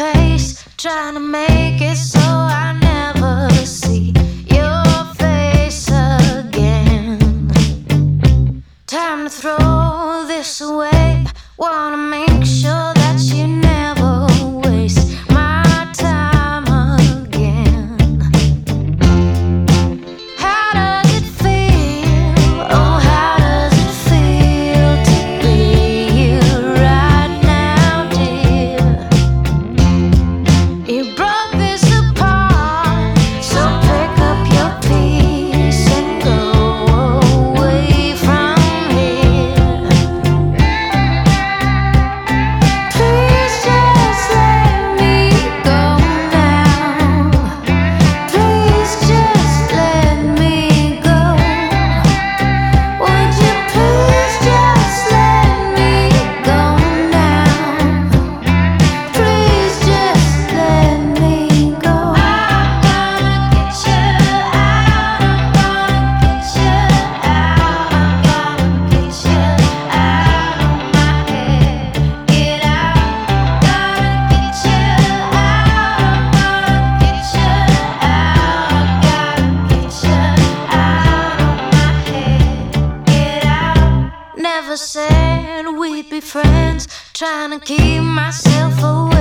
pace, trying to make it so I never see your face again. Time to throw this away. Wanna make sure that you never waste my time again. How does it feel? Oh, how does it feel to be you right now, dear? You broke this apart, so pick up your piece and go away from here. Please just let me go now. Please just let me go. Would you please just let me go now? Please just let me go. I'm gonna get you out. I'm gonna get you out. I'm gonna get you out of my head. Get out. Gonna get you out. I'm gonna get you out. Gotta get you out of my head. Get out. Never said we'd be friends. Trying to keep myself away.